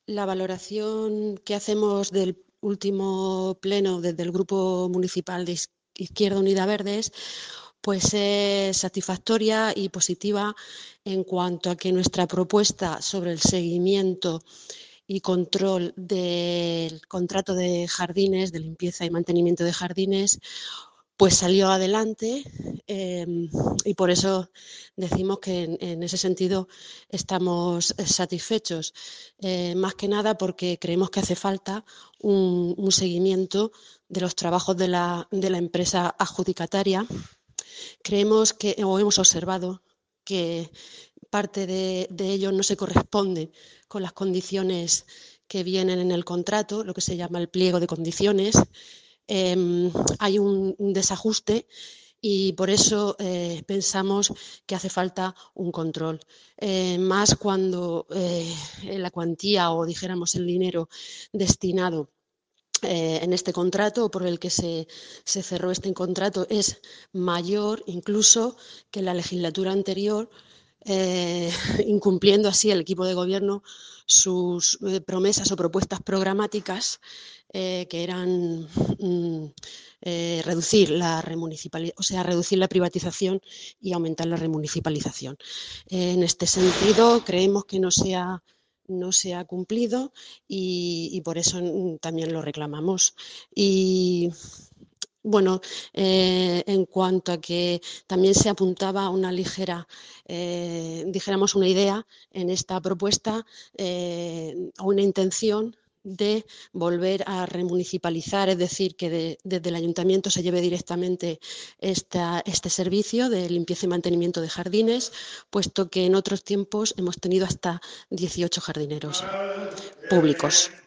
La valoración que hacemos del último pleno desde el Grupo Municipal de Izquierda Unida Verdes pues es satisfactoria y positiva en cuanto a que nuestra propuesta sobre el seguimiento y control del contrato de jardines, de limpieza y mantenimiento de jardines, pues salió adelante y por eso decimos que en ese sentido estamos satisfechos. Más que nada porque creemos que hace falta un seguimiento de los trabajos de la empresa adjudicataria. Creemos que, o hemos observado, que parte de ello no se corresponde con las condiciones que vienen en el contrato, lo que se llama el pliego de condiciones. Hay un desajuste y por eso pensamos que hace falta un control. Más cuando la cuantía o dijéramos el dinero destinado en este contrato o por el que se cerró este contrato es mayor incluso que la legislatura anterior, incumpliendo así el equipo de gobierno sus promesas o propuestas programáticas que eran reducir la reducir la privatización y aumentar la remunicipalización. En este sentido, creemos que no se ha cumplido y por eso también lo reclamamos. Y bueno, en cuanto a que también se apuntaba a una ligera, dijéramos una idea en esta propuesta, a una intención de volver a remunicipalizar, es decir, que desde el ayuntamiento se lleve directamente este servicio de limpieza y mantenimiento de jardines, puesto que en otros tiempos hemos tenido hasta 18 jardineros públicos.